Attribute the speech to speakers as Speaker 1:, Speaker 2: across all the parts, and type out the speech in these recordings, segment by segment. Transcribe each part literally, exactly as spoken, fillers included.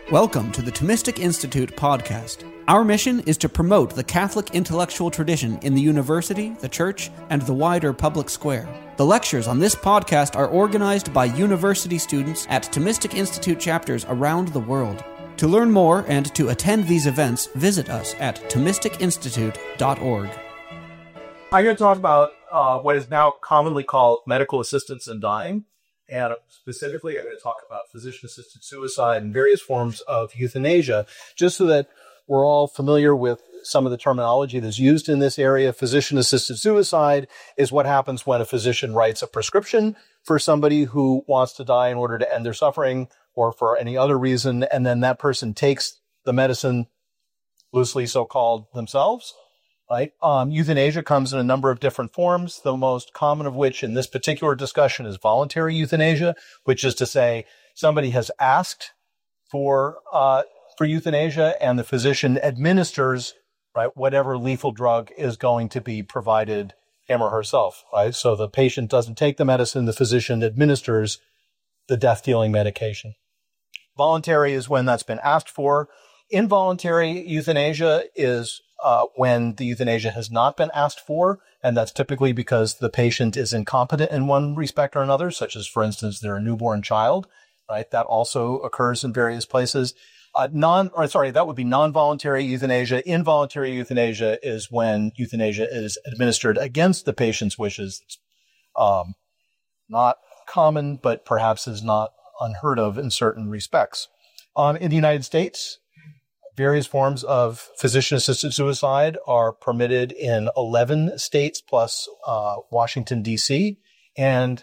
Speaker 1: Welcome to the Thomistic Institute podcast. Our mission is to promote the Catholic intellectual tradition in the university, the church, and the wider public square. The lectures on this podcast are organized by university students at Thomistic Institute chapters around the world. To learn more and to attend these events, visit us at thomistic institute dot org.
Speaker 2: I'm going to talk about uh, what is now commonly called medical assistance in dying. And specifically, I'm going to talk about physician-assisted suicide and various forms of euthanasia, just so that we're all familiar with some of the terminology that's used in this area. Physician-assisted suicide is what happens when a physician writes a prescription for somebody who wants to die in order to end their suffering or for any other reason, and then that person takes the medicine, loosely so-called, themselves. Right? Um, euthanasia comes in a number of different forms, the most common of which in this particular discussion is voluntary euthanasia, which is to say somebody has asked for uh, for euthanasia and the physician administers right whatever lethal drug is going to be provided him or herself. Right? So the patient doesn't take the medicine, the physician administers the death-dealing medication. Voluntary is when that's been asked for. Involuntary euthanasia is Uh, when the euthanasia has not been asked for, and that's typically because the patient is incompetent in one respect or another, such as, for instance, they're a newborn child, right? That also occurs in various places. Uh, non, or sorry, that would be non-voluntary euthanasia. Involuntary euthanasia is when euthanasia is administered against the patient's wishes. Um, not common, but perhaps is not unheard of in certain respects. Um, in the United States, various forms of physician-assisted suicide are permitted in eleven states plus uh, Washington, D C, and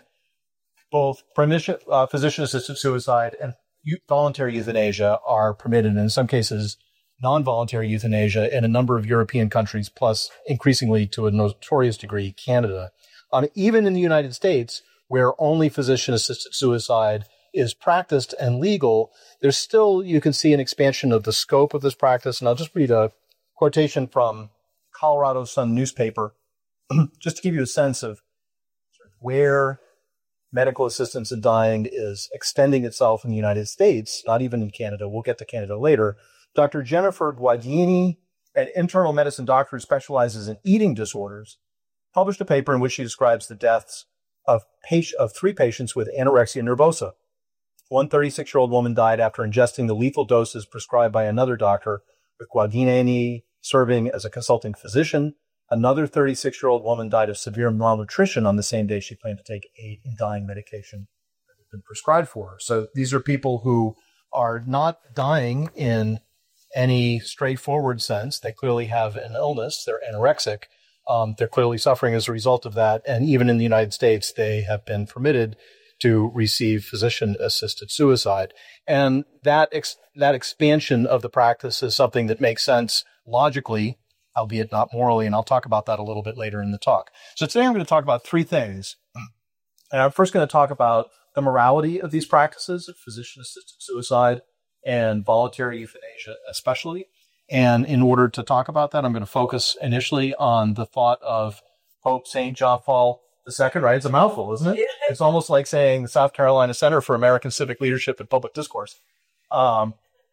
Speaker 2: both permission, uh, physician-assisted suicide and voluntary euthanasia are permitted, and in some cases, non-voluntary euthanasia in a number of European countries, plus increasingly to a notorious degree, Canada. Um, even in the United States, where only physician-assisted suicide is practiced and legal, there's still, you can see an expansion of the scope of this practice. And I'll just read a quotation from Colorado Sun newspaper, just to give you a sense of where medical assistance in dying is extending itself in the United States, not even in Canada. We'll get to Canada later. Doctor Jennifer Guadagnini, an internal medicine doctor who specializes in eating disorders, published a paper in which she describes the deaths of, patient, of three patients with anorexia nervosa. One thirty-six-year-old woman died after ingesting the lethal doses prescribed by another doctor, with Guadagnini serving as a consulting physician. Another thirty-six-year-old woman died of severe malnutrition on the same day she planned to take a dying medication that had been prescribed for her. So these are people who are not dying in any straightforward sense. They clearly have an illness. They're anorexic. Um, they're clearly suffering as a result of that. And even in the United States, they have been permitted to receive physician-assisted suicide. And that ex- that expansion of the practice is something that makes sense logically, albeit not morally, and I'll talk about that a little bit later in the talk. So today I'm going to talk about three things. And I'm first going to talk about the morality of these practices of physician-assisted suicide and voluntary euthanasia especially. And in order to talk about that, I'm going to focus initially on the thought of Pope Saint John Paul the Second, right? It's a mouthful, isn't it? It's almost like saying the South Carolina Center for American Civic Leadership and Public Discourse. Um,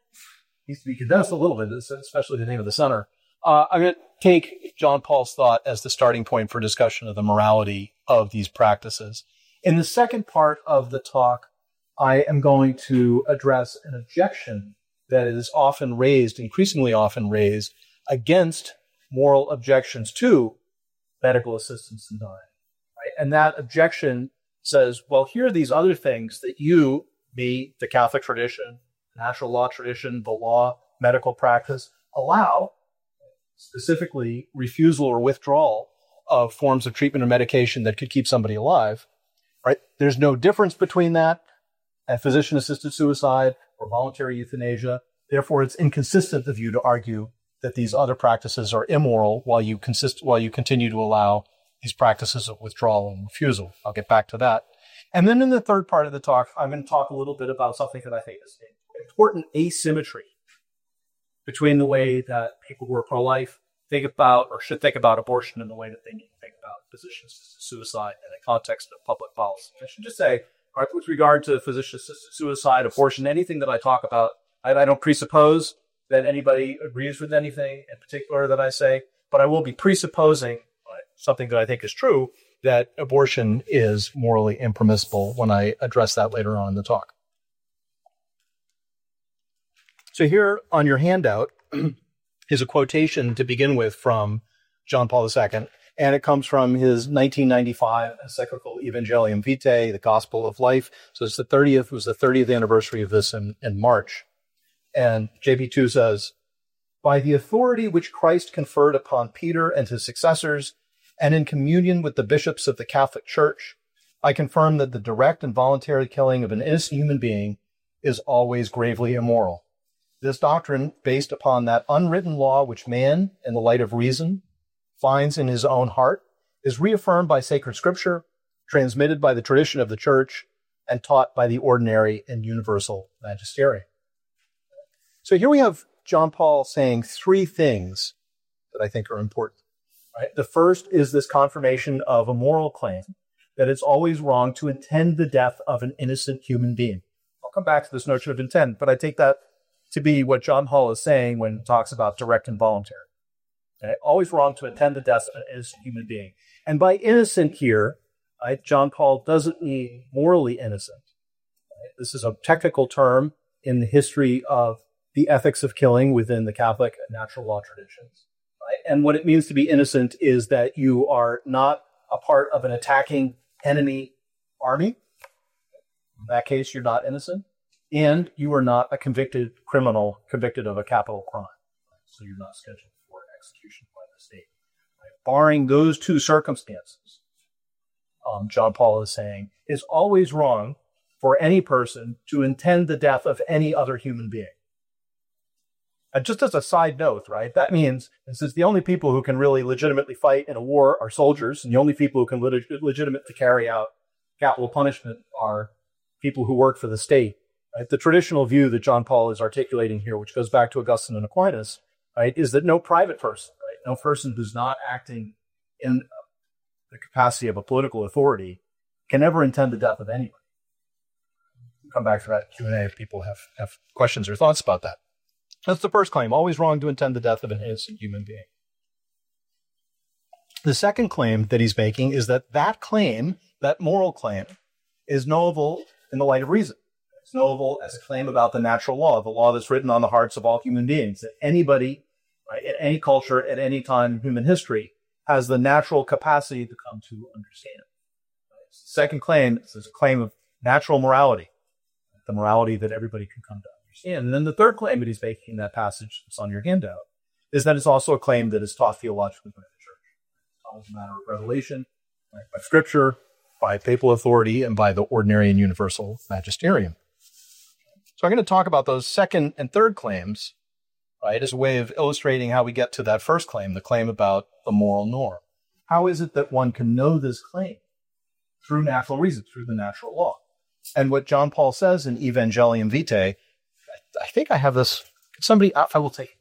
Speaker 2: needs to be condensed a little bit, especially the name of the center. Uh, I'm going to take John Paul's thought as the starting point for discussion of the morality of these practices. In the second part of the talk, I am going to address an objection that is often raised, increasingly often raised, against moral objections to medical assistance in dying. And that objection says, well, here are these other things that you, me, the Catholic tradition, natural law tradition, the law, medical practice, allow, specifically refusal or withdrawal of forms of treatment or medication that could keep somebody alive, right? There's no difference between that and physician-assisted suicide or voluntary euthanasia. Therefore, it's inconsistent of you to argue that these other practices are immoral while you consist, while you continue to allow these practices of withdrawal and refusal. I'll get back to that. And then in the third part of the talk, I'm going to talk a little bit about something that I think is an important asymmetry between the way that people who are pro-life think about or should think about abortion and the way that they need to think about physician-assisted suicide in the context of public policy. I should just say, right, with regard to physician-assisted suicide, abortion, anything that I talk about I, I don't presuppose that anybody agrees with anything in particular that I say, but I will be presupposing something that I think is true, that abortion is morally impermissible when I address that later on in the talk. So here on your handout is a quotation to begin with from John Paul the Second, and it comes from his nineteen ninety-five encyclical Evangelium Vitae, the Gospel of Life. So it's the thirtieth, it was the thirtieth anniversary of this in, in March. And J B two says, by the authority which Christ conferred upon Peter and his successors, and in communion with the bishops of the Catholic Church, I confirm that the direct and voluntary killing of an innocent human being is always gravely immoral. This doctrine, based upon that unwritten law which man, in the light of reason, finds in his own heart, is reaffirmed by sacred scripture, transmitted by the tradition of the Church, and taught by the ordinary and universal magisterium. So here we have John Paul saying three things that I think are important. Right? The first is this confirmation of a moral claim that it's always wrong to intend the death of an innocent human being. I'll come back to this notion of intent, but I take that to be what John Paul is saying when he talks about direct and voluntary. Okay? Always wrong to intend the death of an innocent human being. And by innocent here, right, John Paul doesn't mean morally innocent. Right? This is a technical term in the history of the ethics of killing within the Catholic natural law traditions. And what it means to be innocent is that you are not a part of an attacking enemy army. In that case, you're not innocent. And you are not a convicted criminal convicted of a capital crime. So you're not scheduled for execution by the state. Right? Barring those two circumstances, um, John Paul is saying, it's always wrong for any person to intend the death of any other human being. And just as a side note, right, that means, since the only people who can really legitimately fight in a war are soldiers, and the only people who can leg- legitimately carry out capital punishment are people who work for the state, right? The traditional view that John Paul is articulating here, which goes back to Augustine and Aquinas, right, is that no private person, right, no person who's not acting in the capacity of a political authority can ever intend the death of anyone. We'll come back to that Q and A if people have, have questions or thoughts about that. That's the first claim, always wrong to intend the death of an innocent human being. The second claim that he's making is that that claim, that moral claim, is knowable in the light of reason. It's knowable as a claim about the natural law, the law that's written on the hearts of all human beings, that anybody, right, in any culture, at any time in human history, has the natural capacity to come to understand. Right? The second claim is a claim of natural morality, the morality that everybody can come to understand. And then the third claim that he's making in that passage that's on your handout is that it's also a claim that is taught theologically by the Church. It's a matter of revelation, right, by Scripture, by papal authority, and by the ordinary and universal magisterium. So I'm going to talk about those second and third claims, right, as a way of illustrating how we get to that first claim, the claim about the moral norm. How is it that one can know this claim? Through natural reason, through the natural law. And what John Paul says in Evangelium Vitae, I think I have this. Could somebody, I, I will take it.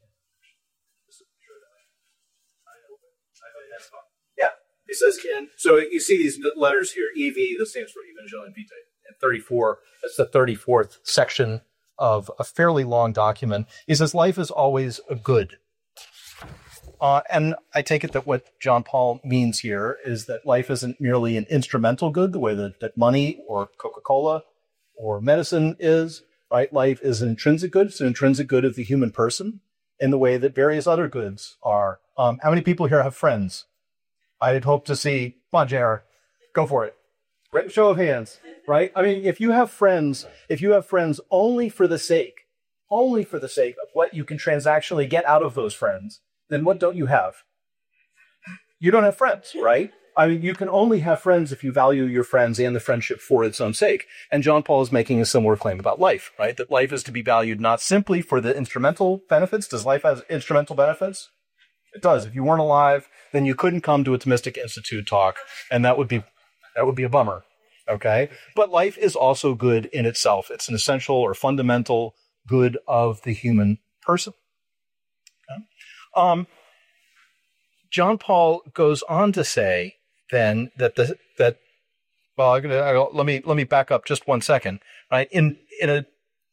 Speaker 2: Yeah, he says, Ken. So you see these letters here, E V, that stands for Evangelium Vitae, and thirty-four, that's the thirty-fourth section of a fairly long document. He says, life is always a good. Uh, and I take it that what John Paul means here is that life isn't merely an instrumental good, the way that, that money or Coca-Cola or medicine is. Right? Life is an intrinsic good. It's an intrinsic good of the human person in the way that various other goods are. Um, how many people here have friends? I'd hope to see. Come on, J R. Go for it. Show of hands, right? I mean, if you have friends, if you have friends only for the sake, only for the sake of what you can transactionally get out of those friends, then what don't you have? You don't have friends, right? I mean, you can only have friends if you value your friends and the friendship for its own sake. And John Paul is making a similar claim about life, right? That life is to be valued not simply for the instrumental benefits. Does life have instrumental benefits? It does. If you weren't alive, then you couldn't come to a Thomistic Institute talk, and that would be that would be a bummer, okay? But life is also good in itself. It's an essential or fundamental good of the human person. Okay? Um, John Paul goes on to say, then that the that well I'm gonna, I'll, let me let me back up just one second, right? In in a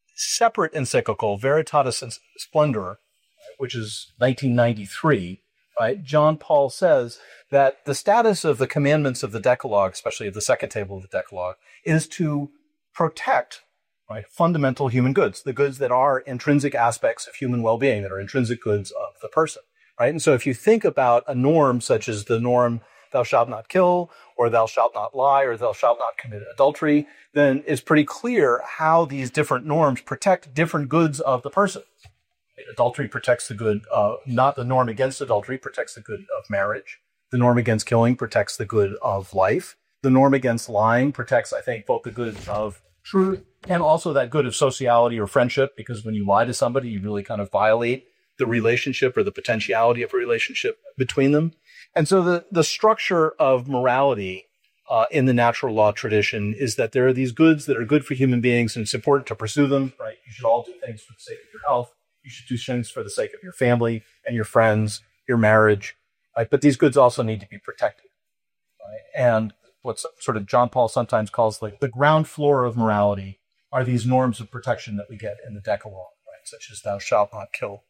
Speaker 2: separate encyclical, Veritatis Splendor, which is nineteen ninety-three, right, John Paul says that the status of the commandments of the Decalogue, especially of the second table of the Decalogue, is to protect, right, fundamental human goods, the goods that are intrinsic aspects of human well-being, that are intrinsic goods of the person, right? And so if you think about a norm such as the norm, thou shalt not kill, or thou shalt not lie, or thou shalt not commit adultery, then it's pretty clear how these different norms protect different goods of the person. Adultery protects the good, uh, not the norm against adultery protects the good of marriage. The norm against killing protects the good of life. The norm against lying protects, I think, both the good of truth and also that good of sociality or friendship, because when you lie to somebody, you really kind of violate the relationship or the potentiality of a relationship between them. And so the, the structure of morality uh, in the natural law tradition is that there are these goods that are good for human beings, and it's important to pursue them, right? You should all do things for the sake of your health. You should do things for the sake of your family and your friends, your marriage, right? But these goods also need to be protected, right? And what's sort of John Paul sometimes calls like the ground floor of morality are these norms of protection that we get in the Decalogue, right? Such as thou shalt not kill.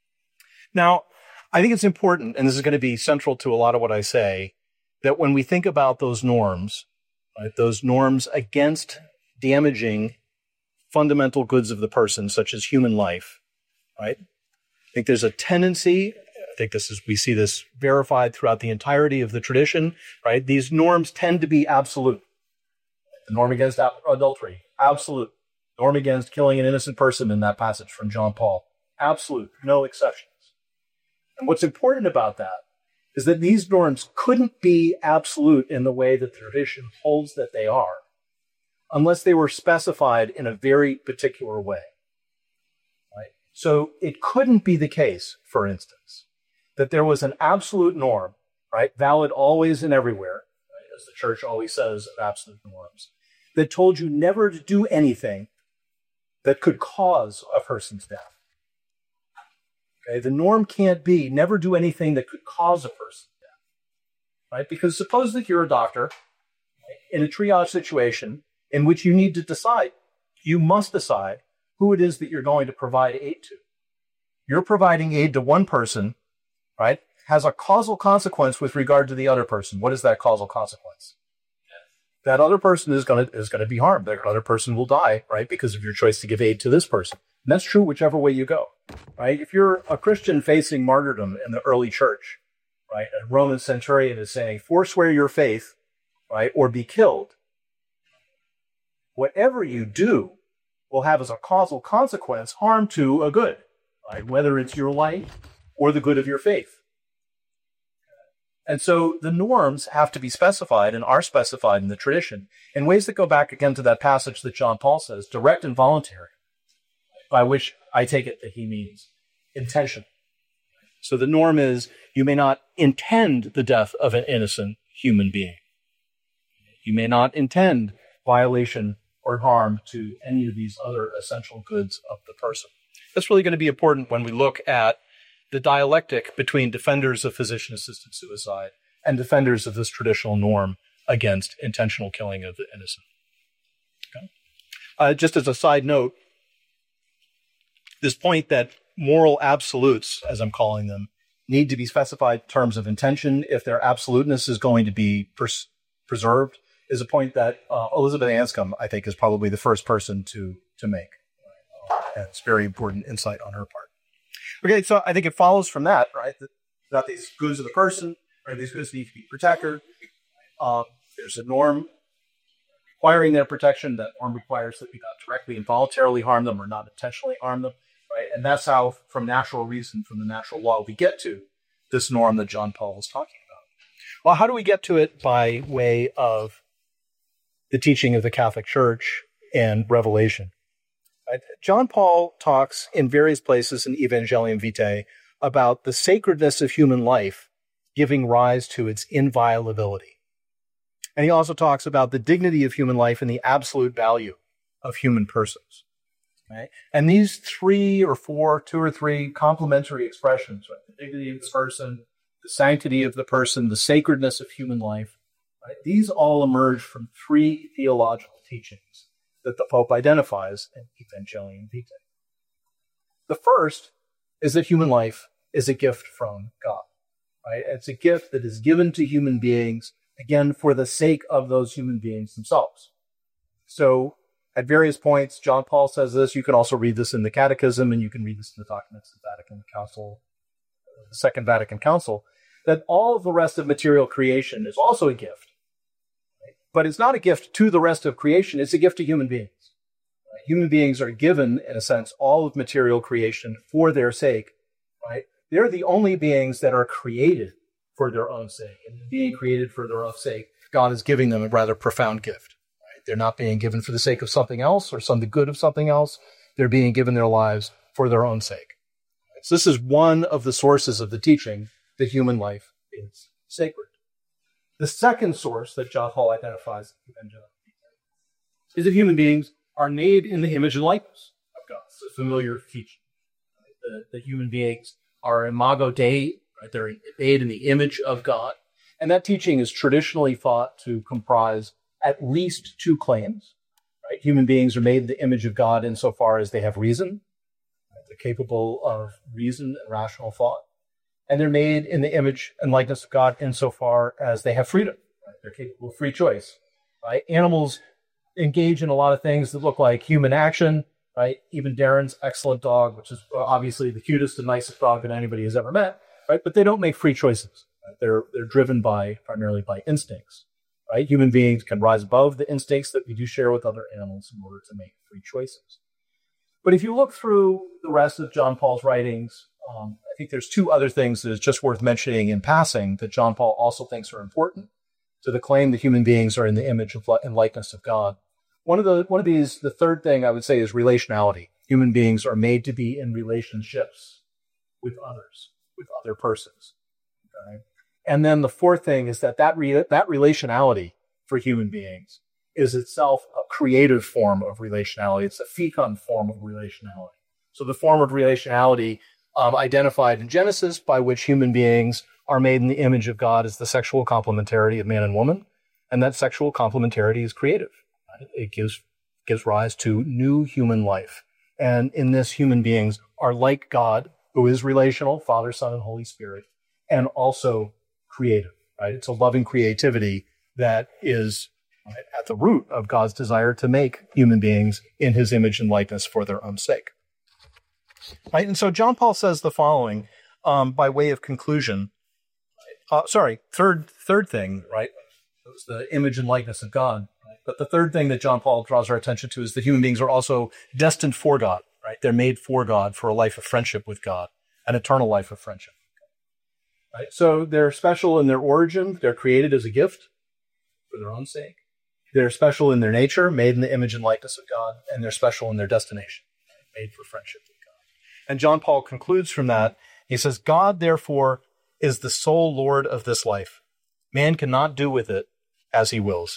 Speaker 2: Now, I think it's important, and this is going to be central to a lot of what I say, that when we think about those norms, right, those norms against damaging fundamental goods of the person, such as human life, right? I think there's a tendency, I think this is, we see this verified throughout the entirety of the tradition, right? These norms tend to be absolute. The norm against adultery, absolute. Norm against killing an innocent person in that passage from John Paul, absolute, no exceptions. And what's important about that is that these norms couldn't be absolute in the way that the tradition holds that they are, unless they were specified in a very particular way. Right? So it couldn't be the case, for instance, that there was an absolute norm, right, valid always and everywhere, right, as the church always says of absolute norms, that told you never to do anything that could cause a person's death. Okay, the norm can't be never do anything that could cause a person's death, right? Because suppose that you're a doctor, right, in a triage situation in which you need to decide, you must decide who it is that you're going to provide aid to. You're providing aid to one person, right, has a causal consequence with regard to the other person. What is that causal consequence? That other person is going to is going to be harmed. That other person will die, right, because of your choice to give aid to this person. And that's true whichever way you go, right? If you're a Christian facing martyrdom in the early church, right, a Roman centurion is saying, forswear your faith, right, or be killed. Whatever you do will have as a causal consequence harm to a good, right, whether it's your life or the good of your faith. And so the norms have to be specified and are specified in the tradition in ways that go back again to that passage that John Paul says, direct and voluntary, by which I take it that he means intention. So the norm is you may not intend the death of an innocent human being. You may not intend violation or harm to any of these other essential goods of the person. That's really going to be important when we look at the dialectic between defenders of physician-assisted suicide and defenders of this traditional norm against intentional killing of the innocent. Okay? Uh, just as a side note, this point that moral absolutes, as I'm calling them, need to be specified in terms of intention if their absoluteness is going to be pers- preserved is a point that uh, Elizabeth Anscombe, I think, is probably the first person to, to make. And it's very important insight on her part. Okay, so I think it follows from that, right, that, that these goods of the person, right, these goods need to be protected. Um, there's a norm requiring their protection. That norm requires that we not directly and voluntarily harm them or not intentionally harm them, right? And that's how, from natural reason, from the natural law, we get to this norm that John Paul is talking about. Well, how do we get to it? By way of the teaching of the Catholic Church and revelation. John Paul talks in various places in Evangelium Vitae about the sacredness of human life giving rise to its inviolability. And he also talks about the dignity of human life and the absolute value of human persons. Right? And these three or four, two or three complementary expressions, right? The dignity of the person, the sanctity of the person, the sacredness of human life, right? These all emerge from three theological teachings that the Pope identifies in Evangelium Vitae. The first is that human life is a gift from God. Right? It's a gift that is given to human beings, again, for the sake of those human beings themselves. So, at various points, John Paul says this. You can also read this in the Catechism, and you can read this in the documents of the Vatican Council, the Second Vatican Council, that all of the rest of material creation is also a gift. Right? But it's not a gift to the rest of creation. It's a gift to human beings. Right? Human beings are given, in a sense, all of material creation for their sake. Right? They're the only beings that are created for their own sake. And being created for their own sake, God is giving them a rather profound gift. Right? They're not being given for the sake of something else or some the good of something else. They're being given their lives for their own sake. Right? So this is one of the sources of the teaching that human life is sacred. The second source that John Paul identifies in Evangelium Vitae is that human beings are made in the image and likeness of God. It's a familiar teaching. Right? The, the human beings are imago Dei, right? They're made in the image of God. And that teaching is traditionally thought to comprise at least two claims. Right? Human beings are made in the image of God insofar as they have reason. Right? They're capable of reason and rational thought. And they're made in the image and likeness of God insofar as they have freedom. Right? They're capable of free choice. Right? Animals engage in a lot of things that look like human action. Right? Even Darren's excellent dog, which is obviously the cutest and nicest dog that anybody has ever met. Right? But they don't make free choices. Right? They're they're driven by primarily by instincts. Right? Human beings can rise above the instincts that we do share with other animals in order to make free choices. But if you look through the rest of John Paul's writings, um, I think there's two other things that is just worth mentioning in passing that John Paul also thinks are important to the claim that human beings are in the image of, and likeness of God. One of the one of these, the third thing I would say is relationality. Human beings are made to be in relationships with others, with other persons. Okay? And then the fourth thing is that that, re- that relationality for human beings is itself a creative form of relationality. It's a fecund form of relationality. So the form of relationality um, identified in Genesis by which human beings are made in the image of God is the sexual complementarity of man and woman. And that sexual complementarity is creative. It gives gives rise to new human life. And in this, human beings are like God, who is relational, Father, Son, and Holy Spirit, and also creative. Right? It's a loving creativity that is right, at the root of God's desire to make human beings in his image and likeness for their own sake. Right? And so John Paul says the following um, by way of conclusion. Uh, sorry, third third thing, right? It was the image and likeness of God. But the third thing that John Paul draws our attention to is that human beings are also destined for God, right? They're made for God, for a life of friendship with God, an eternal life of friendship. Right? So they're special in their origin. They're created as a gift for their own sake. They're special in their nature, made in the image and likeness of God, and they're special in their destination, right? Made for friendship with God. And John Paul concludes from that. He says, God, therefore, is the sole Lord of this life. Man cannot do with it as he wills.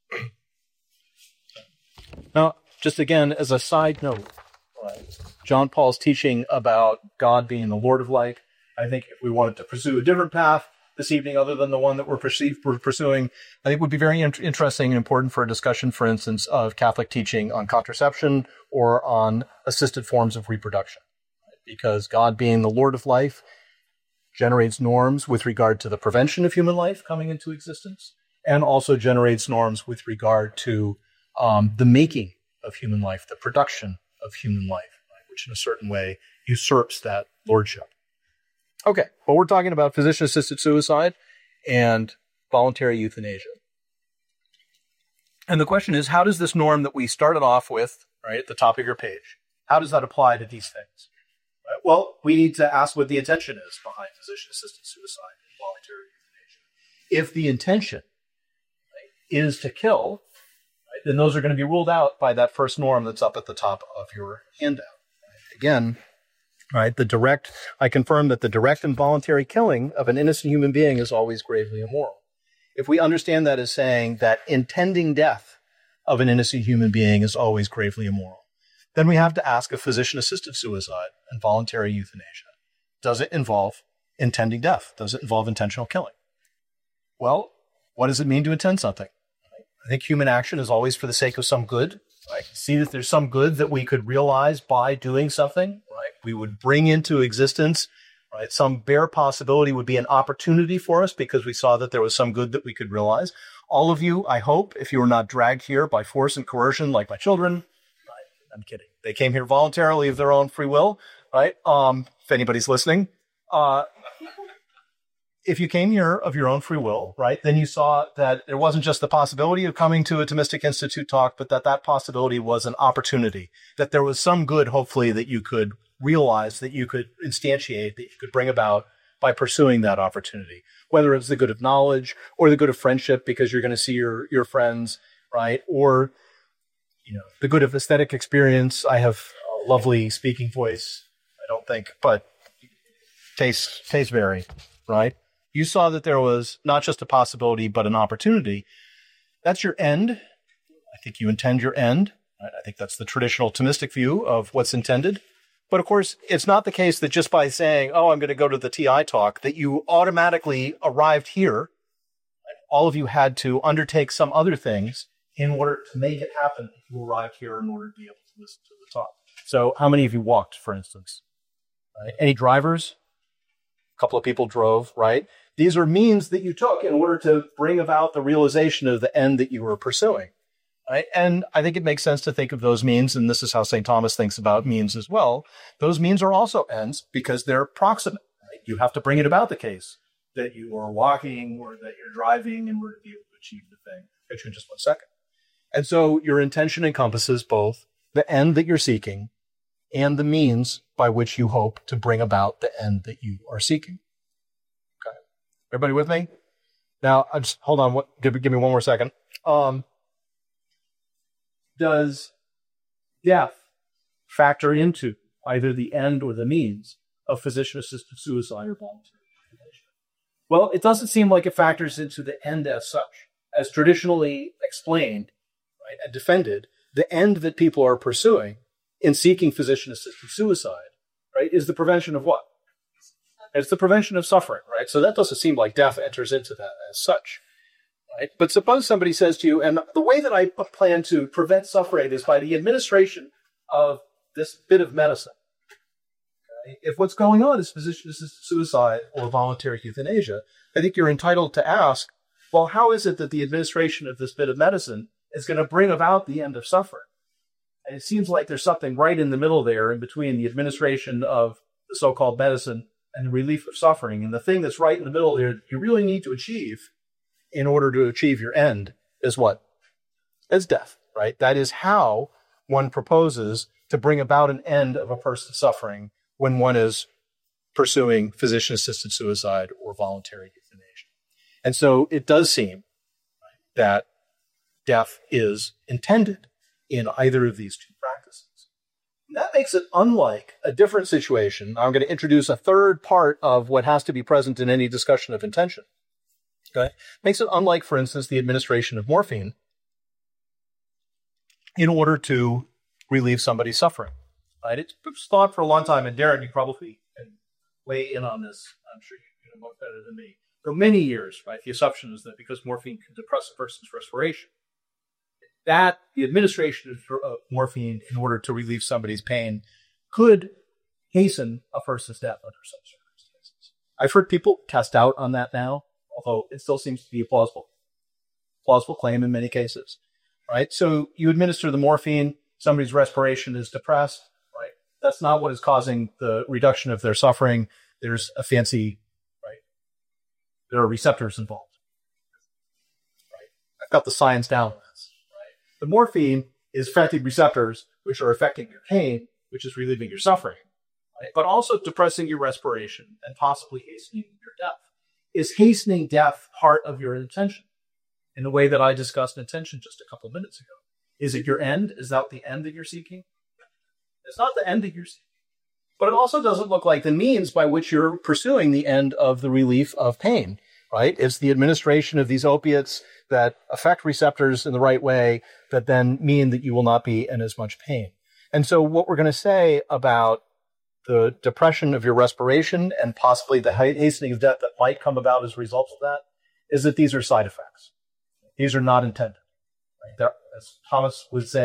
Speaker 2: Now, just again, as a side note, right, John Paul's teaching about God being the Lord of life, I think if we wanted to pursue a different path this evening other than the one that we're, perceived, we're pursuing, I think would be very in- interesting and important for a discussion, for instance, of Catholic teaching on contraception or on assisted forms of reproduction. Right? Because God being the Lord of life generates norms with regard to the prevention of human life coming into existence, and also generates norms with regard to um, the making of human life, the production of human life, right, which in a certain way usurps that lordship. Okay, well, we're talking about physician-assisted suicide and voluntary euthanasia. And the question is, how does this norm that we started off with, right, at the top of your page, how does that apply to these things? Right, well, we need to ask what the intention is behind physician-assisted suicide and voluntary euthanasia. If the intention is to kill, right, then those are going to be ruled out by that first norm that's up at the top of your handout. Right? Again, right, the direct, I confirm that the direct and voluntary killing of an innocent human being is always gravely immoral. If we understand that as saying that intending death of an innocent human being is always gravely immoral, then we have to ask if physician-assisted suicide and voluntary euthanasia, does it involve intending death? Does it involve intentional killing? Well, what does it mean to intend something? I think human action is always for the sake of some good, Right? See that there's some good that we could realize by doing something, right? We would bring into existence, right? Some bare possibility would be an opportunity for us because we saw that there was some good that we could realize. All of you, I hope, if you were not dragged here by force and coercion like my children, right? I'm kidding. They came here voluntarily of their own free will, right? Um, if anybody's listening, uh, if you came here of your own free will, right, then you saw that there wasn't just the possibility of coming to a Thomistic Institute talk, but that that possibility was an opportunity, that there was some good, hopefully, that you could realize, that you could instantiate, that you could bring about by pursuing that opportunity, whether it's the good of knowledge or the good of friendship because you're going to see your, your friends, right, or, you know, the good of aesthetic experience. I have a lovely speaking voice, I don't think, but tastes, tastes vary, right? You saw that there was not just a possibility, but an opportunity. That's your end. I think you intend your end. I think that's the traditional Thomistic view of what's intended. But of course, it's not the case that just by saying, oh, I'm going to go to the T I talk, that you automatically arrived here. All of you had to undertake some other things in order to make it happen. You arrived here in order to be able to listen to the talk. So how many of you walked, for instance? Right? Any drivers? A couple of people drove, right? These are means that you took in order to bring about the realization of the end that you were pursuing, right? And I think it makes sense to think of those means, and this is how Saint Thomas thinks about means as well. Those means are also ends because they're proximate, right? You have to bring it about the case that you are walking or that you're driving in order to be able to achieve the thing. I'll get you in just one second. And so your intention encompasses both the end that you're seeking and the means by which you hope to bring about the end that you are seeking. Okay. Everybody with me? Now, I just hold on. What, give, give me one more second. Um, does death factor into either the end or the means of physician-assisted suicide or voluntary euthanasia? Well, it doesn't seem like it factors into the end as such. As traditionally explained, right, and defended, the end that people are pursuing in seeking physician-assisted suicide, right, is the prevention of what? It's the prevention of suffering, right? So that doesn't seem like death enters into that as such, right? But suppose somebody says to you, and the way that I plan to prevent suffering is by the administration of this bit of medicine. Okay? If what's going on is physician-assisted suicide or voluntary euthanasia, I think you're entitled to ask, well, how is it that the administration of this bit of medicine is going to bring about the end of suffering? And it seems like there's something right in the middle there in between the administration of the so-called medicine and the relief of suffering. And the thing that's right in the middle there you really need to achieve in order to achieve your end is what? Is death, right? That is how one proposes to bring about an end of a person's suffering when one is pursuing physician-assisted suicide or voluntary euthanasia. And so it does seem that death is intended in either of these two practices. And that makes it unlike a different situation. I'm going to introduce a third part of what has to be present in any discussion of intention. Okay? Makes it unlike, for instance, the administration of morphine in order to relieve somebody's suffering. Right? It's thought for a long time, and Darren, you probably can weigh in on this. I'm sure you know much better than me. For many years, right, the assumption is that because morphine can depress a person's respiration, that the administration of morphine in order to relieve somebody's pain could hasten a person's death under some circumstances. I've heard people test out on that now, although it still seems to be a plausible, plausible claim in many cases, right? So you administer the morphine, somebody's respiration is depressed, right? That's not what is causing the reduction of their suffering. There's a fancy, right? There are receptors involved, right? I've got the science down. The morphine is affecting receptors, which are affecting your pain, which is relieving your suffering, right? But also depressing your respiration and possibly hastening your death. Is hastening death part of your intention in the way that I discussed intention just a couple of minutes ago? Is it your end? Is that the end that you're seeking? It's not the end that you're seeking. But it also doesn't look like the means by which you're pursuing the end of the relief of pain, right? It's the administration of these opiates that affect receptors in the right way that then mean that you will not be in as much pain. And so what we're going to say about the depression of your respiration and possibly the hastening of death that might come about as a result of that is that these are side effects. These are not intended. Right? As Thomas would say,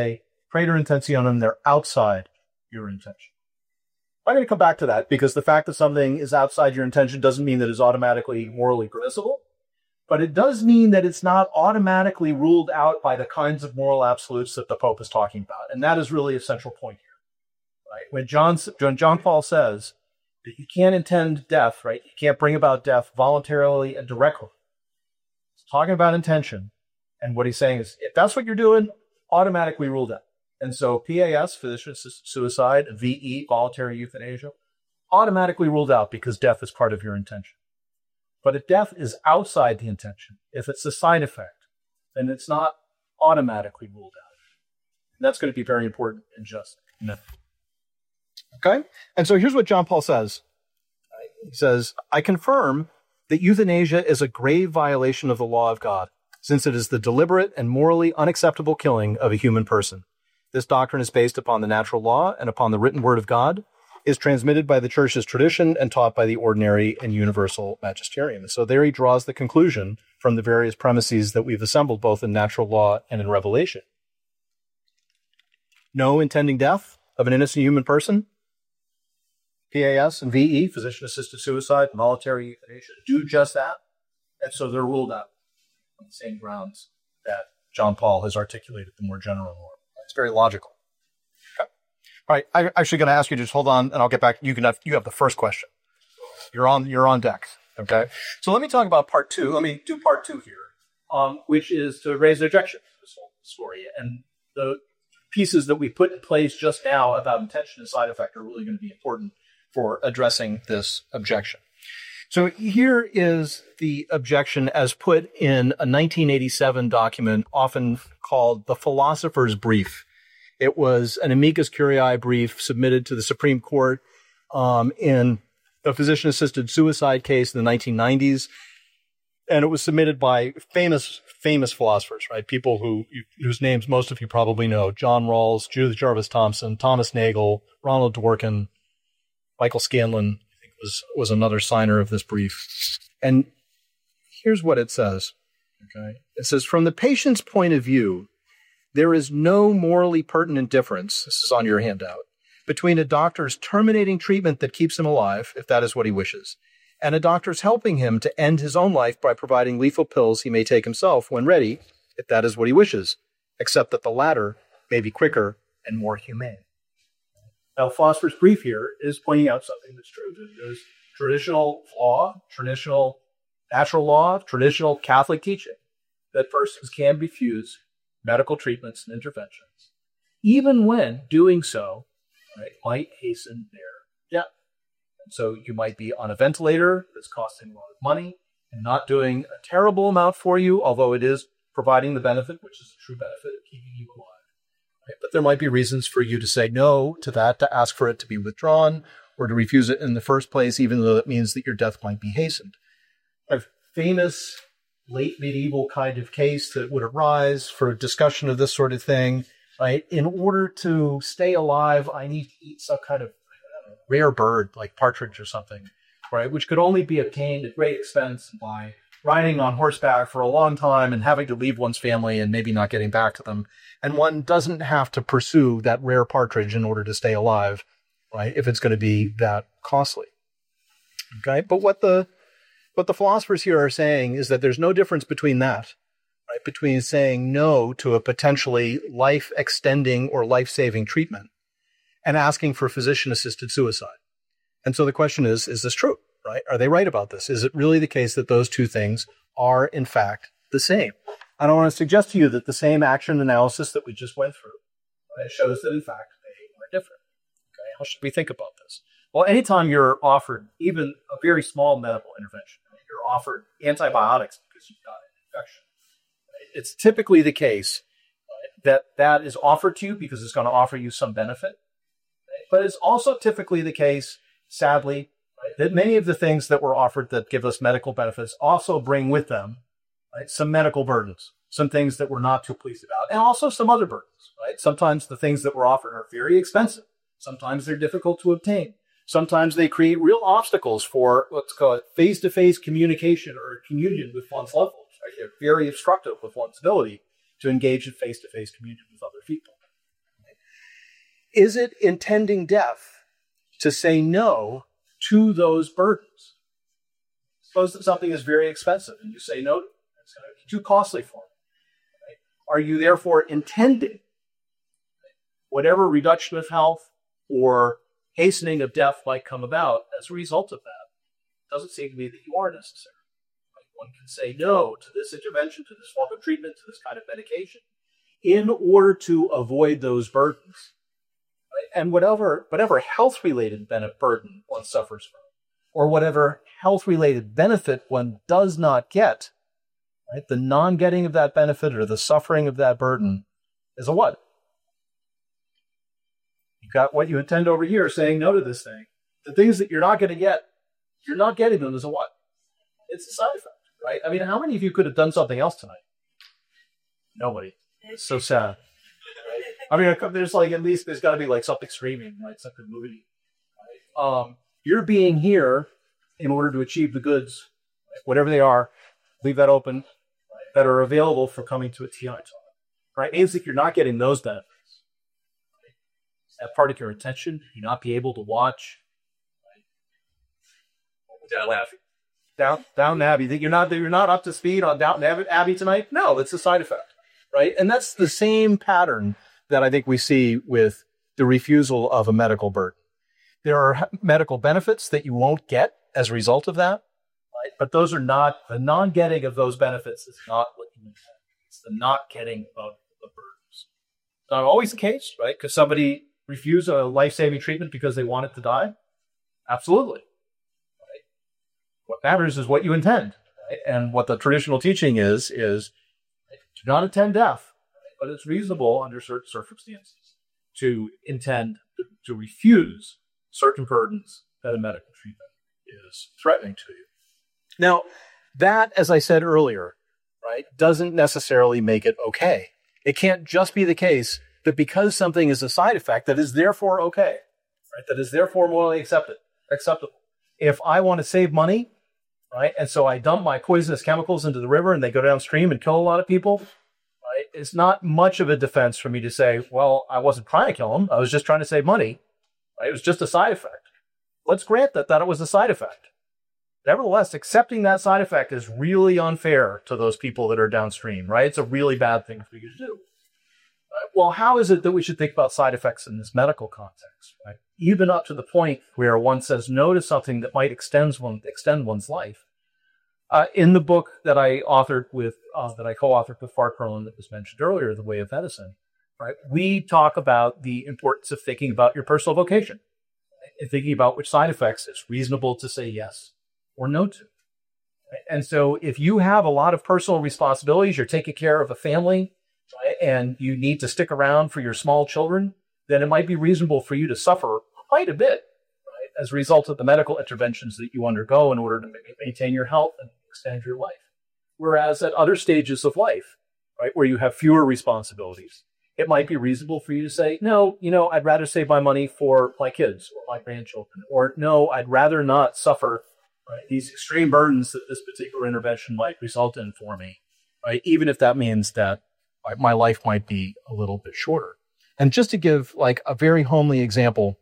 Speaker 2: praeter intentionem, they're outside your intention. I'm going to come back to that because the fact that something is outside your intention doesn't mean that it's automatically morally permissible, but it does mean that it's not automatically ruled out by the kinds of moral absolutes that the Pope is talking about. And that is really a central point here, right? When John, when John Paul says that you can't intend death, right? You can't bring about death voluntarily and directly. He's talking about intention. And what he's saying is, if that's what you're doing, automatically ruled out. And so P A S, physician-assisted suicide, V E, voluntary euthanasia, automatically ruled out because death is part of your intention. But if death is outside the intention, if it's a side effect, then it's not automatically ruled out. And that's going to be very important in just a minute. Okay? And so here's what John Paul says. He says, I confirm that euthanasia is a grave violation of the law of God, since it is the deliberate and morally unacceptable killing of a human person. This doctrine is based upon the natural law and upon the written word of God, is transmitted by the church's tradition and taught by the ordinary and universal magisterium. So there he draws the conclusion from the various premises that we've assembled both in natural law and in revelation. No intending death of an innocent human person. P A S and V E, physician-assisted suicide, voluntary euthanasia, do just that. And so they're ruled out on the same grounds that John Paul has articulated the more general norm. It's very logical. Okay. All right, I'm actually going to ask you to just hold on, and I'll get back. You can have you have the first question. You're on you're on deck. Okay. So let me talk about part two. Let me do part two here, um, which is to raise an objection to this whole story. And the pieces that we put in place just now about intention and side effect are really going to be important for addressing this objection. So here is the objection as put in a nineteen eighty-seven document often called the Philosopher's Brief. It was an amicus curiae brief submitted to the Supreme Court um, in a physician-assisted suicide case in the nineteen nineties. And it was submitted by famous, famous philosophers, right? People who whose names most of you probably know. John Rawls, Judith Jarvis Thomson, Thomas Nagel, Ronald Dworkin, Michael Scanlon, was was another signer of this brief. And here's what it says. Okay. It says, from the patient's point of view, there is no morally pertinent difference, this is on your handout, between a doctor's terminating treatment that keeps him alive, if that is what he wishes, and a doctor's helping him to end his own life by providing lethal pills he may take himself when ready, if that is what he wishes, except that the latter may be quicker and more humane. Now, Philosopher's Brief here is pointing out something that's true. There's traditional law, traditional natural law, traditional Catholic teaching that persons can refuse medical treatments and interventions, even when doing so right, might hasten their death. And so you might be on a ventilator that's costing a lot of money and not doing a terrible amount for you, although it is providing the benefit, which is a true benefit of keeping you alive. Right? But there might be reasons for you to say no to that, to ask for it to be withdrawn, or to refuse it in the first place, even though it means that your death might be hastened. A famous late medieval kind of case that would arise for a discussion of this sort of thing, right? In order to stay alive, I need to eat some kind of know, rare bird, like partridge or something, right? Which could only be obtained at great expense by riding on horseback for a long time and having to leave one's family and maybe not getting back to them. And one doesn't have to pursue that rare partridge in order to stay alive, right? If it's going to be that costly. Okay? But what the what the philosophers here are saying is that there's no difference between that, right? Between saying no to a potentially life-extending or life-saving treatment and asking for physician-assisted suicide. And so the question is, is this true, right? Are they right about this? Is it really the case that those two things are, in fact, the same? And I want to suggest to you that the same action analysis that we just went through right, shows that, in fact, they are different. Okay? How should we think about this? Well, anytime you're offered even a very small medical intervention, right, you're offered antibiotics because you've got an infection, right, it's typically the case right, that that is offered to you because it's going to offer you some benefit. Right? But it's also typically the case, sadly, right, that many of the things that were offered that give us medical benefits also bring with them right, some medical burdens, some things that we're not too pleased about, and also some other burdens. Right? Sometimes the things that we're offered are very expensive. Sometimes they're difficult to obtain. Sometimes they create real obstacles for what's called face-to-face communication or communion with one's loved ones. Right? They're very obstructive with one's ability to engage in face-to-face communion with other people. is it intending death to say no to those burdens? Suppose that something is very expensive and you say no, it's going to be too costly for you. Right? Are you therefore intending whatever reduction of health or hastening of death might come about as a result of that? It doesn't seem to me that you are necessary. Right? One can say no to this intervention, to this form of treatment, to this kind of medication, in order to avoid those burdens. Right? And whatever, whatever health-related burden one suffers from, or whatever health-related benefit one does not get, right? The non-getting of that benefit or the suffering of that burden is a what? You've got what you intend over here saying no to this thing. The things that you're not going to get, you're not getting them as a what? It's a side effect, right? I mean, how many of you could have done something else tonight? Nobody. It's so sad. I mean, there's like, at least there's got to be like something screaming, right? Something moving. Right? Um, you're being here in order to achieve the goods, right? Whatever they are, leave that open, right? That are available for coming to a T I talk, right? It means that you're not getting those benefits. Right? That part of your attention, you not be able to watch. Right? Down Abbey. Down, Down Abbey. That you're not, that you're not up to speed on Down Abbey tonight? No, that's a side effect, right? And that's the same pattern that I think we see with the refusal of a medical burden. There are medical benefits that you won't get as a result of that, right? But those are not, the non-getting of those benefits is not what you intend. It's the not getting of the burdens. It's not always the case, right? Because somebody refused a life-saving treatment because they wanted to die? Absolutely. Right? What matters is what you intend. Right? And what the traditional teaching is, is do not intend death, right? But it's reasonable under certain circumstances to intend to, to refuse certain burdens that a medical treatment is threatening to you. Now, that, as I said earlier, right, doesn't necessarily make it okay. It can't just be the case that because something is a side effect, that is therefore okay, right? That is therefore morally accepted, acceptable. If I want to save money, right, and so I dump my poisonous chemicals into the river and they go downstream and kill a lot of people, right, it's not much of a defense for me to say, well, I wasn't trying to kill them. I was just trying to save money. It was just a side effect. Let's grant that, that it was a side effect. Nevertheless, accepting that side effect is really unfair to those people that are downstream, right? It's a really bad thing for you to do. Right? Well, how is it that we should think about side effects in this medical context, right? Even up to the point where one says no to something that might extend, one, extend one's life. Uh, in the book that I authored with, uh, that I co-authored with Farr Curlin that was mentioned earlier, The Way of Medicine, right? We talk about the importance of thinking about your personal vocation, right? And thinking about which side effects it's reasonable to say yes or no to. Right? And so if you have a lot of personal responsibilities, you're taking care of a family, right? And you need to stick around for your small children, then it might be reasonable for you to suffer quite a bit, right? As a result of the medical interventions that you undergo in order to maintain your health and extend your life. Whereas at other stages of life, right, where you have fewer responsibilities, it might be reasonable for you to say, no, you know, I'd rather save my money for my kids or my grandchildren, or no, I'd rather not suffer, right, these extreme burdens that this particular intervention might result in for me, right? Even if that means that my life might be a little bit shorter. And just to give like a very homely example,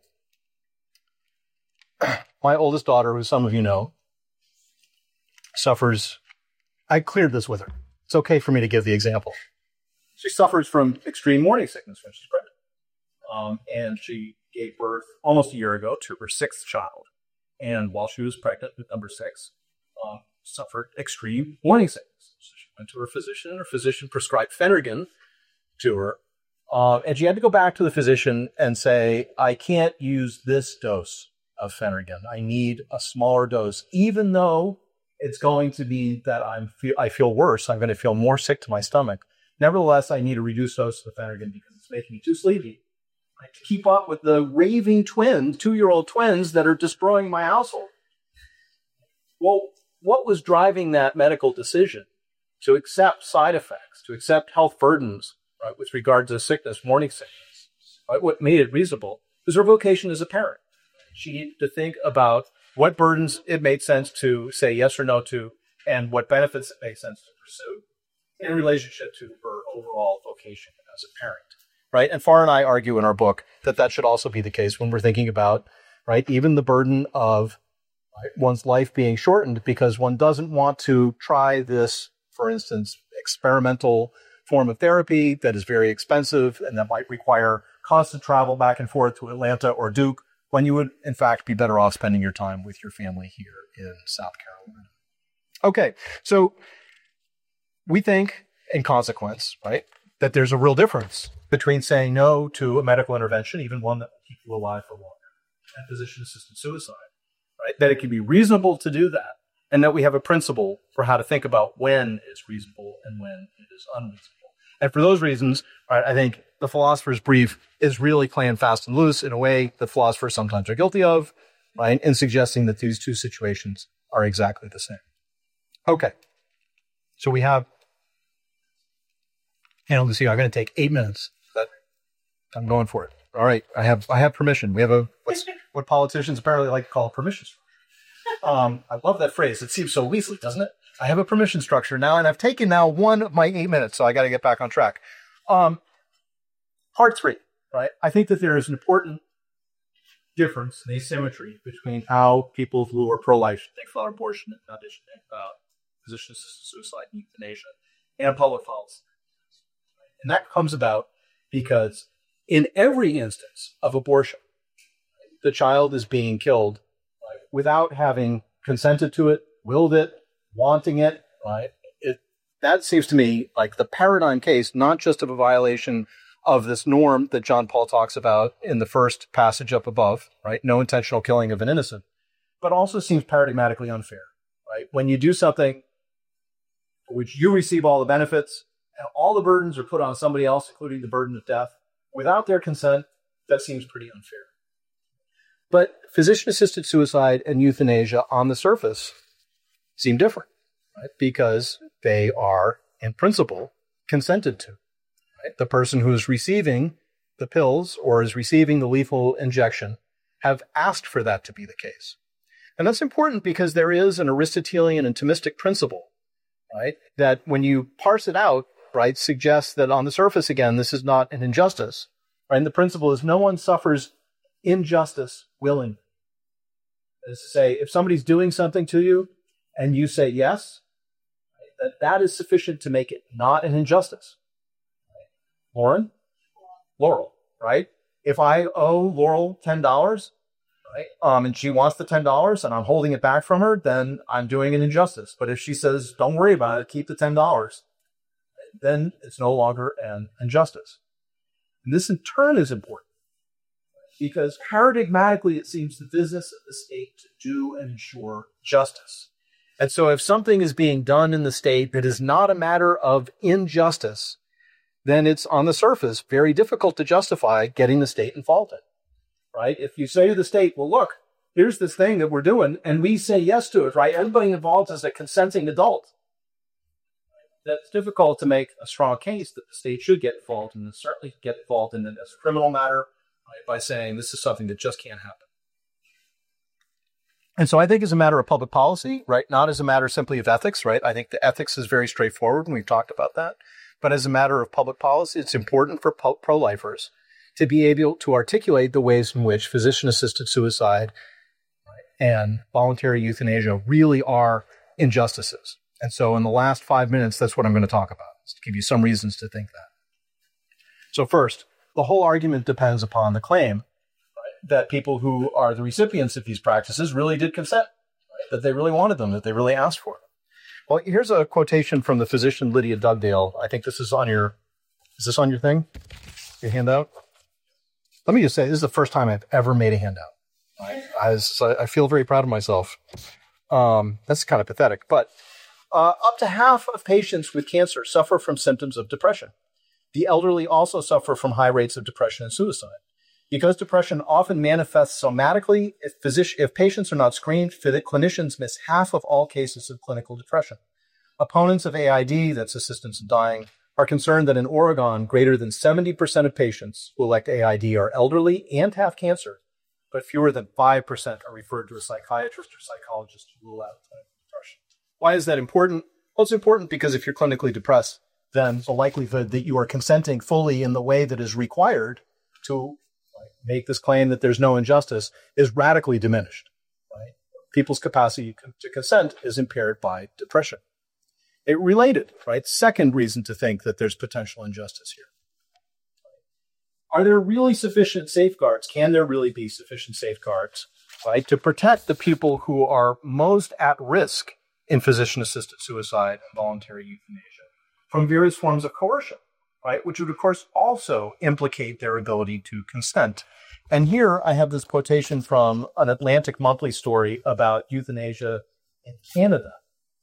Speaker 2: my oldest daughter, who some of you know, suffers, I cleared this with her. It's okay for me to give the example. She suffers from extreme morning sickness when she's pregnant. Um, and she gave birth almost a year ago to her sixth child. And while she was pregnant with number six, um, suffered extreme morning sickness. So she went to her physician, and her physician prescribed Phenergan to her. Uh, and she had to go back to the physician and say, I can't use this dose of Phenergan. I need a smaller dose, even though it's going to be that I'm fe- I feel worse. I'm going to feel more sick to my stomach. Nevertheless, I need a reduced dose of the Phenergan because it's making me too sleepy, right, to keep up with the raving twins, two-year-old twins that are destroying my household. Well, what was driving that medical decision to accept side effects, to accept health burdens, right, with regard to sickness, morning sickness? Right? What made it reasonable was her vocation as a parent. She needed to think about what burdens it made sense to say yes or no to, and what benefits it made sense to pursue in relationship to her overall vocation as a parent. right? And Farr and I argue in our book that that should also be the case when we're thinking about, right, even the burden of right, one's life being shortened because one doesn't want to try this, for instance, experimental form of therapy that is very expensive and that might require constant travel back and forth to Atlanta or Duke, when you would, in fact, be better off spending your time with your family here in South Carolina. Okay, so we think, in consequence, right, that there's a real difference between saying no to a medical intervention, even one that will keep you alive for longer, and physician-assisted suicide, right? That it can be reasonable to do that, and that we have a principle for how to think about when it's reasonable and when it is unreasonable. And for those reasons, right, I think the philosopher's brief is really playing fast and loose in a way that philosophers sometimes are guilty of, right, in suggesting that these two situations are exactly the same. Okay, so we have, and Lucy, I'm going to take eight minutes. But I'm going for it. All right, I have I have permission. We have a what's, what politicians apparently like to call a permission structure. Um, I love that phrase. It seems so Weasley, doesn't it? I have a permission structure now, and I've taken now one of my eight minutes, so I got to get back on track. Um, part three, right? I think that there is an important difference and asymmetry between how people who are pro-life should think about abortion and how they should think about physician-assisted suicide and euthanasia and public policy. And that comes about because in every instance of abortion, the child is being killed right, without having consented to it, willed it, wanting it, right? It, that seems to me like the paradigm case, not just of a violation of this norm that John Paul talks about in the first passage up above, right? No intentional killing of an innocent, but also seems paradigmatically unfair, right? When you do something for which you receive all the benefits and all the burdens are put on somebody else, including the burden of death, without their consent, that seems pretty unfair. But physician-assisted suicide and euthanasia on the surface seem different, right? Because they are, in principle, consented to. Right? The person who is receiving the pills or is receiving the lethal injection have asked for that to be the case. And that's important because there is an Aristotelian and Thomistic principle, right, that when you parse it out, right, suggests that on the surface, again, this is not an injustice. Right? And the principle is no one suffers injustice willingly. That is to say, if somebody's doing something to you and you say yes, right, that that is sufficient to make it not an injustice. Right? Lauren? Laurel, right? If I owe Laurel ten dollars, right, um, and she wants the ten dollars and I'm holding it back from her, then I'm doing an injustice. But if she says, don't worry about it, keep the ten dollars, then it's no longer an injustice. And this in turn is important because paradigmatically it seems the business of the state to do and ensure justice. And so if something is being done in the state that is not a matter of injustice, then it's on the surface very difficult to justify getting the state involved in, right? If you say to the state, well, look, here's this thing that we're doing, and we say yes to it, right? Everybody involved is a consenting adult. That's difficult to make a strong case that the state should get involved in, and certainly get involved in it as a criminal matter, right, by saying this is something that just can't happen. And so I think as a matter of public policy, right, not as a matter simply of ethics, right? I think the ethics is very straightforward, and we've talked about that. But as a matter of public policy, it's important for pro-lifers to be able to articulate the ways in which physician-assisted suicide and voluntary euthanasia really are injustices. And so in the last five minutes, that's what I'm going to talk about, is to give you some reasons to think that. So first, the whole argument depends upon the claim right, that people who are the recipients of these practices really did consent, right, that they really wanted them, that they really asked for them. Well, here's a quotation from the physician Lydia Dugdale. I think this is on your, is this on your thing? Your handout? Let me just say, this is the first time I've ever made a handout. I, I, was, I feel very proud of myself. Um, that's kind of pathetic. But uh, up to half of patients with cancer suffer from symptoms of depression. The elderly also suffer from high rates of depression and suicide. Because depression often manifests somatically, if, physician, if patients are not screened, clinicians miss half of all cases of clinical depression. Opponents of A I D, that's assistance in dying, are concerned that in Oregon, greater than seventy percent of patients who elect A I D are elderly and have cancer, but fewer than five percent are referred to a psychiatrist or psychologist to rule out depression. Why is that important? Well, it's important because if you're clinically depressed, then the likelihood that you are consenting fully in the way that is required to make this claim that there's no injustice is radically diminished. Right? People's capacity to consent is impaired by depression. It related, right? Second reason to think that there's potential injustice here. Are there really sufficient safeguards? Can there really be sufficient safeguards, right, to protect the people who are most at risk in physician-assisted suicide and voluntary euthanasia from various forms of coercion, right, which would, of course, also implicate their ability to consent? And here I have this quotation from an Atlantic Monthly story about euthanasia in Canada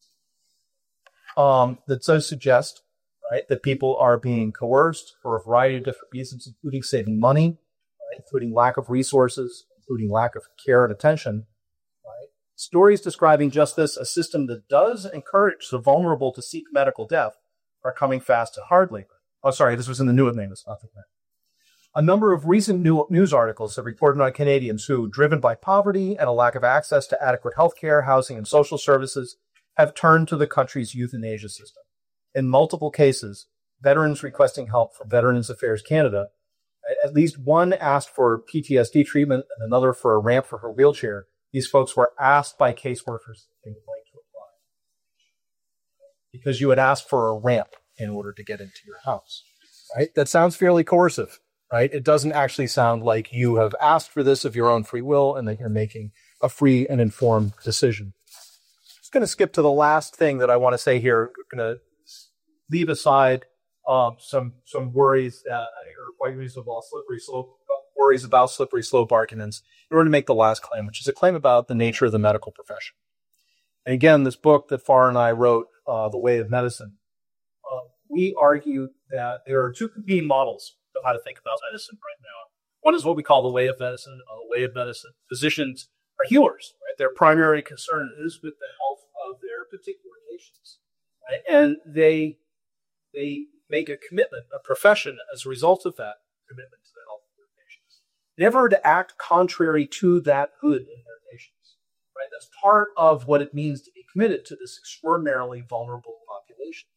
Speaker 2: um, that does suggest, right, that people are being coerced for a variety of different reasons, including saving money, right, including lack of resources, including lack of care and attention. Right? Stories describing just this, a system that does encourage the vulnerable to seek medical death, are coming fast and hardly. Oh, sorry, this was in the New England, it's not the Atlantic. A number of recent new news articles have reported on Canadians who, driven by poverty and a lack of access to adequate health care, housing, and social services, have turned to the country's euthanasia system. In multiple cases, veterans requesting help from Veterans Affairs Canada, at least one asked for P T S D treatment and another for a ramp for her wheelchair. These folks were asked by caseworkers if they would like to apply. Because you had asked for a ramp in order to get into your house. Right? That sounds fairly coercive, right? It doesn't actually sound like you have asked for this of your own free will and that you're making a free and informed decision. I'm just going to skip to the last thing that I want to say here. We're going to leave aside um, some some worries uh, or worries about slippery slope worries about slippery slope arguments in order to make the last claim, which is a claim about the nature of the medical profession. And again, this book that Farr and I wrote, uh, The Way of Medicine, uh, we argue that there are two competing models of how to think about medicine right now. One is what we call the way of medicine. Uh, the way of medicine, physicians are healers, right? Their primary concern is with the health of their particular patients, right? And they They make a commitment, a profession, as a result of that commitment to the health of their patients. Never to act contrary to that good in their patients. Right? That's part of what it means to be committed to this extraordinarily vulnerable population.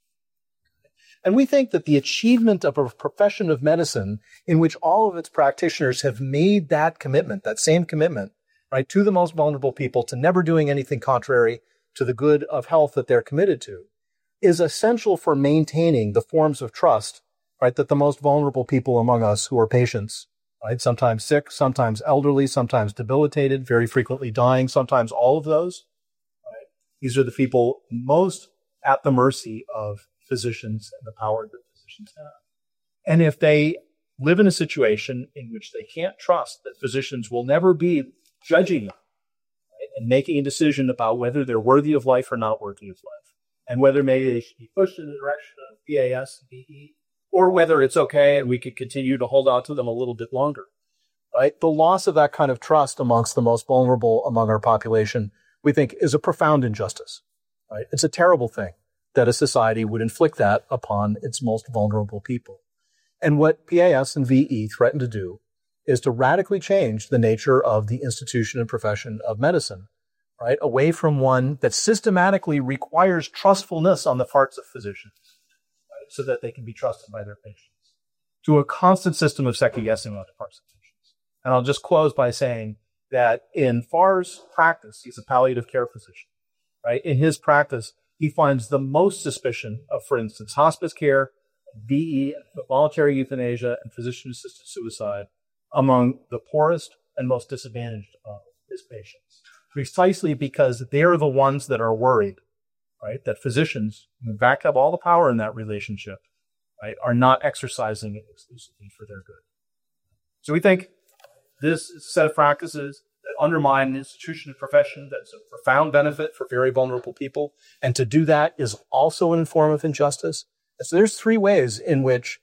Speaker 2: And we think that the achievement of a profession of medicine in which all of its practitioners have made that commitment, that same commitment, right, to the most vulnerable people, to never doing anything contrary to the good of health that they're committed to, is essential for maintaining the forms of trust, right, that the most vulnerable people among us who are patients, right, sometimes sick, sometimes elderly, sometimes debilitated, very frequently dying, sometimes all of those, right, these are the people most at the mercy of physicians and the power that physicians have. And if they live in a situation in which they can't trust that physicians will never be judging them, right, and making a decision about whether they're worthy of life or not worthy of life, and whether maybe they should be pushed in the direction of P A S and V E, or whether it's okay and we could continue to hold on to them a little bit longer, right? The loss of that kind of trust amongst the most vulnerable among our population, we think, is a profound injustice, right? It's a terrible thing that a society would inflict that upon its most vulnerable people. And what P A S and V E threaten to do is to radically change the nature of the institution and profession of medicine, right, away from one that systematically requires trustfulness on the parts of physicians, right, so that they can be trusted by their patients, to a constant system of second-guessing on the parts of patients. And I'll just close by saying that in Farr's practice, he's a palliative care physician, right? In his practice, he finds the most suspicion of, for instance, hospice care, V E, voluntary euthanasia, and physician-assisted suicide among the poorest and most disadvantaged of his patients. Precisely because they're the ones that are worried, right, that physicians, who in fact have all the power in that relationship, right, are not exercising it exclusively for their good. So we think this set of practices that undermine an institution and profession that's a profound benefit for very vulnerable people, and to do that is also a form of injustice. And so there's three ways in which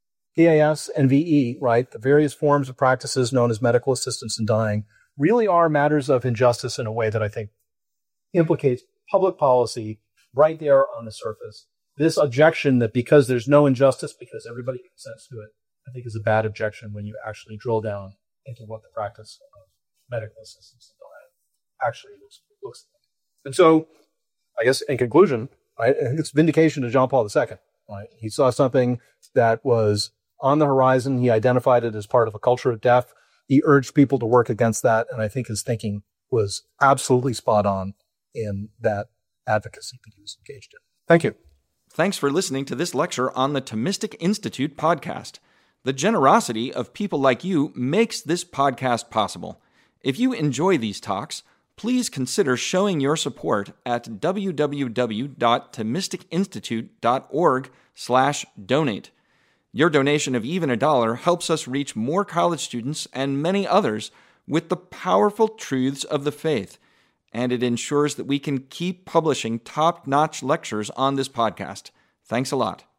Speaker 2: P A S and V E, right, the various forms of practices known as medical assistance in dying, really are matters of injustice in a way that I think implicates public policy right there on the surface. This objection that because there's no injustice, because everybody consents to it, I think is a bad objection when you actually drill down into what the practice of medical assistance in dying actually looks, looks like. And so, I guess in conclusion, right, it's vindication of John Paul the Second. Right? He saw something that was on the horizon. He identified it as part of a culture of death. He urged people to work against that, and I think his thinking was absolutely spot on in that advocacy that he was engaged in. Thank you.
Speaker 3: Thanks for listening to this lecture on the Thomistic Institute podcast. The generosity of people like you makes this podcast possible. If you enjoy these talks, please consider showing your support at w w w dot thomistic institute dot org slash donate. Your donation of even a dollar helps us reach more college students and many others with the powerful truths of the faith, and it ensures that we can keep publishing top-notch lectures on this podcast. Thanks a lot.